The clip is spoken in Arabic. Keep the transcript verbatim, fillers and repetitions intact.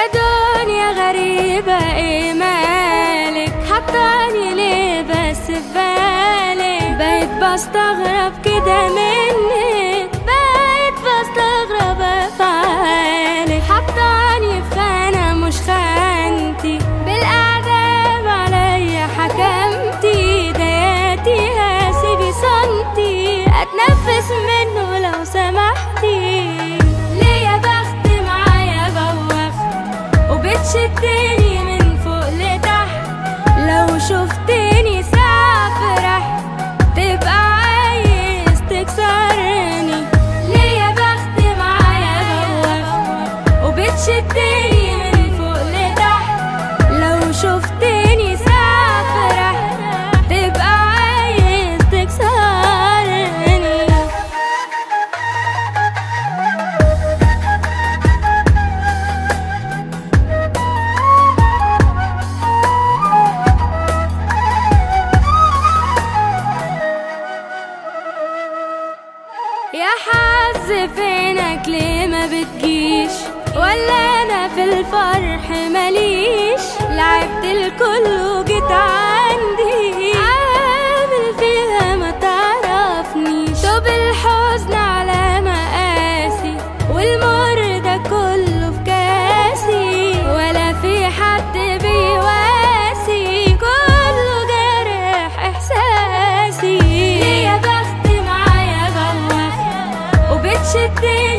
يا دنيا غريبة ايه مالك، حطاني ليه بس في بالك، بقيت بستغرب كده منك، بقيت بستغرب افعالك، حطاني في خانة مش خانتي، بالاعدام عليا حكمتي، ضيقتي هسيبي صمتي، اتنفس منه لو سمحتي. ليه يا بخت معايا بوخت وبتشدني من فوق لتحت، لو شفتني ساعة فرحت تبقى عايز تكسرني. ليه يا بخت معايا بوخت وبتشدني من فوق لتحت، لو شفتني ساعة فرحت تبقى عايز تكسرني. يا حظ فينك ليه ما بتجيش، ولا انا في الفرح ماليش، لعبت الكل وجيت عندي عامل فيها ما تعرفنيش، طب الحزن على مقاسي والمر ده كله في كاسي، ولا في حد بيواسي كله جارح احساسي. ليه يا بخت معايا بوخت وبتشدني